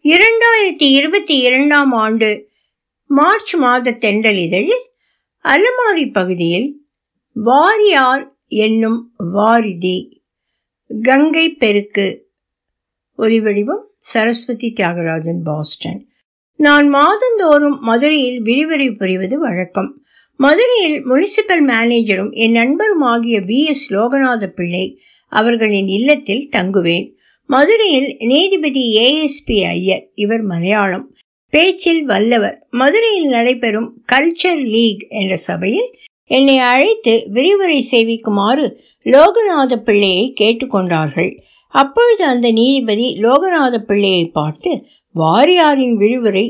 2022ஆம் ஆண்டு மார்ச் மாத தென்றலிதழில் அலமாரி பகுதியில் வாரியார் என்னும் வாரிதி. கங்கை பெருக்கு. ஒலிவடிவம் சரஸ்வதி தியாகராஜன், பாஸ்டன். நான் மாதந்தோறும் மதுரையில் விரிவுரை புரிவது வழக்கம். மதுரையில் முனிசிபல் மேனேஜரும் என் நண்பருமாகிய BS லோகநாத பிள்ளை அவர்களின் இல்லத்தில் தங்குவேன். மதுரையில் நீதிபதி ASP ஐயர், இவர் மலையாளம், பேச்சில் வல்லவர். மதுரையில் நடைபெறும் கல்ச்சர் லீக் என்ற சபையில் என்னை அழைத்து விரிவுரை செய்விக்குமாறு லோகநாத பிள்ளையை கேட்டுக்கொண்டார்கள். அப்பொழுது அந்த நீதிபதி லோகநாத பிள்ளையை பார்த்து, வாரியாரின் விரிவுரை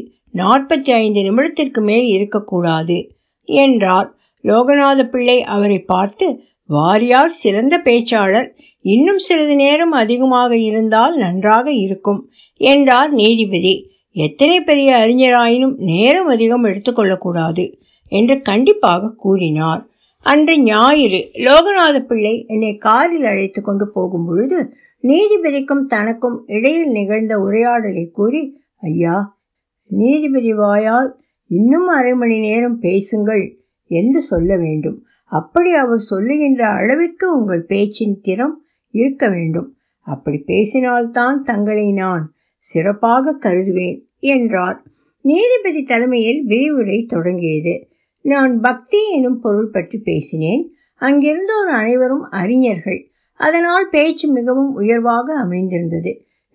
45 நிமிடத்திற்கு மேல் இருக்கக்கூடாது என்றார். லோகநாத பிள்ளை அவரை பார்த்து, வாரியார் சிறந்த பேச்சாளர், இன்னும் சிறிது நேரம் அதிகமாக இருந்தால் நன்றாக இருக்கும் என்றார் நீதிபதி. எத்தனை பெரிய அறிஞராயினும் நேரம் அதிகம் எடுத்துக்கொள்ளக்கூடாது என்று கண்டிப்பாக கூறினார். அன்று ஞாயிறு. லோகநாத பிள்ளை என்னை காரில் அழைத்து கொண்டு போகும் பொழுது நீதிபதிக்கும் தனக்கும் இடையில் நிகழ்ந்த உரையாடலை கூறி, ஐயா, நீதிபதி வாயால் இன்னும் அரை மணி நேரம் பேசுங்கள் என்று சொல்ல வேண்டும். அப்படி அவர் சொல்லுகின்ற அளவிற்கு உங்கள் பேச்சின் திறம் இருக்க வேண்டும். அப்படி பேசினால்தான் தங்களை நான் சிறப்பாக கருதுவேன் என்றார். நீதிபதி தலைமையில் விரிவுரை தொடங்கியது. நான் பக்தி எனும் பொருள் பற்றி பேசினேன். அங்கிருந்தோர் அனைவரும் அறிஞர்கள். அதனால் பேச்சு மிகவும் உயர்வாக அமைந்திருந்தது.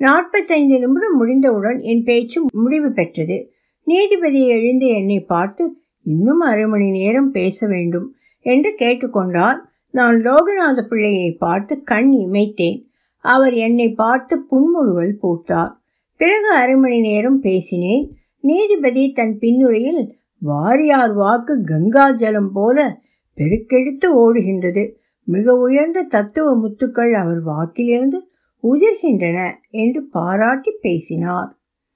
45 நிமிடம் முடிந்தவுடன் என் பேச்சு முடிவு பெற்றது. நீதிபதி எழுந்து என்னை பார்த்து, இன்னும் அரை மணி நேரம் பேச வேண்டும் என்று கேட்டுக்கொண்டார். நான் லோகநாத பிள்ளையை பார்த்து கண் இமைத்தேன். அவர் என்னை பார்த்து புன்முறுவல் பூத்தார். பிறகு அரை மணி நேரம் பேசினேன். நீதிபதி தன் பின்னுரையில், வாரியார் வாக்கு கங்கா ஜலம் போல பெருக்கெடுத்து ஓடுகின்றது. மிக உயர்ந்த தத்துவ முத்துக்கள் அவர் வாக்கிலிருந்து உதிர்கின்றன என்று பாராட்டி பேசினார்.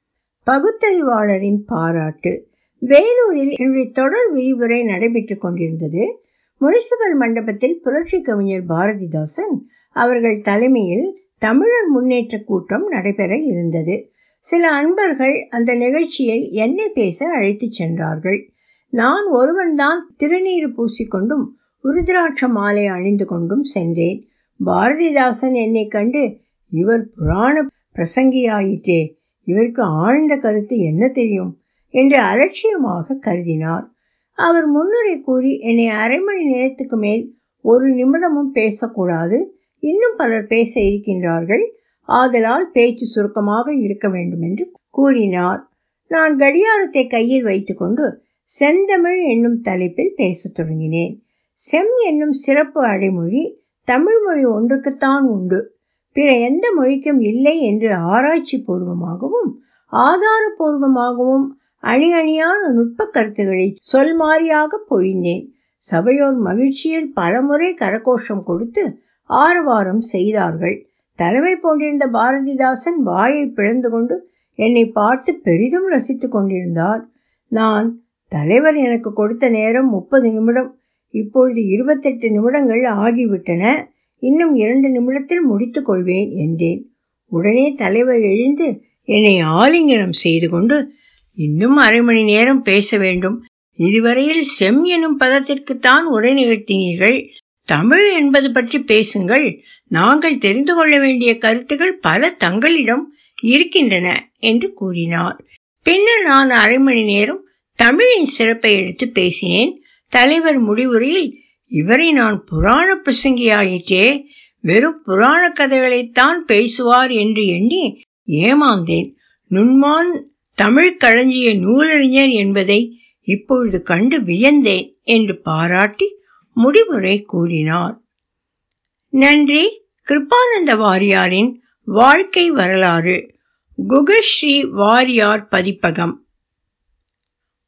பகுத்தறிவாளரின் பாராட்டு. வேலூரில் என்னுடைய தொடர் விரிவுரை நடைபெற்று கொண்டிருந்தது. முனிசிபல் மண்டபத்தில் புரட்சி கவிஞர் பாரதிதாசன் அவர்கள் தலைமையில் தமிழர் முன்னேற்ற கூட்டம் நடைபெற இருந்தது. சில அன்பர்கள் அந்த நிகழ்ச்சியில் என்னை பேச அழைத்து சென்றார்கள். நான் ஒருவன்தான் திருநீறு பூசிக்கொண்டும் உருதிராட்ச மாலை அணிந்து கொண்டும் சென்றேன். பாரதிதாசன் என்னை கண்டு, இவர் புராண பிரசங்கியாயிற்றே, இவருக்கு ஆழ்ந்த கருத்து என்ன தெரியும் என்று அலட்சியமாக கருதினார். அவர் முன்னுரை கூறி என்னை அரை மணி நேரத்துக்கு மேல் ஒரு நிமிடமும் பேசக்கூடாது, இன்னும் பலர் பேச இருக்கின்றார்கள், ஆதலால் பேச்சு சுருக்கமாக இருக்க வேண்டும் என்று கூறினார். நான் கடியாரத்தை கையில் வைத்துக்கொண்டு செந்தமிழ் என்னும் தலைப்பில் பேசத் தொடங்கினேன். செம் என்னும் சிறப்பு அடைமொழி தமிழ் மொழி ஒன்றுக்குத்தான் உண்டு, பிற எந்த மொழிக்கும் இல்லை என்று ஆராய்ச்சி பூர்வமாகவும் ஆதாரபூர்வமாகவும் அணி அணியான நுட்ப கருத்துக்களை சொல்மாரியாக பொழிந்தேன். சபையோர் மகிழ்ச்சியில் பலமுறை கரகோஷம் கொடுத்து ஆரவாரம் செய்தார்கள். தலைமை போன்றிருந்த பாரதிதாசன் வாயை பிளந்து கொண்டு என்னை பார்த்து பெரிதும் ரசித்து கொண்டிருந்தார். நான், தலைவர் எனக்கு கொடுத்த நேரம் 30 நிமிடம், இப்பொழுது 28 நிமிடங்கள் ஆகிவிட்டன, இன்னும் 2 நிமிடத்தில் முடித்து கொள்வேன் என்றேன். உடனே தலைவர் எழுந்து என்னை ஆலிங்கனம் செய்து கொண்டு, இன்னும் அரை மணி நேரம் பேச வேண்டும், இதுவரையில் செம் எனும் பதத்திற்குத்தான் உரை நிகழ்த்தினீர்கள், தமிழ் என்பது பற்றி பேசுங்கள், நாங்கள் தெரிந்து கொள்ள வேண்டிய கருத்துக்கள் பல தங்களிடம் இருக்கின்றன என்று கூறினார். பின்னர் நான் அரை மணி நேரம் தமிழின் சிறப்பை எடுத்து பேசினேன். தலைவர் முடிவுரையில், இவரை நான் புராண பிரசங்கியாயிற்றே, வெறும் புராண கதைகளைத்தான் பேசுவார் என்று எண்ணி ஏமாந்தேன். நுண்மான் தமிழ் களஞ்சிய நூலறிஞர் என்பதை இப்பொழுது கண்டு வியந்தேன் என்று பாராட்டி முடிவுரை கூறினார். நன்றி. கிருபானந்த வாரியாரின் வாழ்க்கை வரலாறு. குகஸ்ரீ வாரியார் பதிப்பகம்.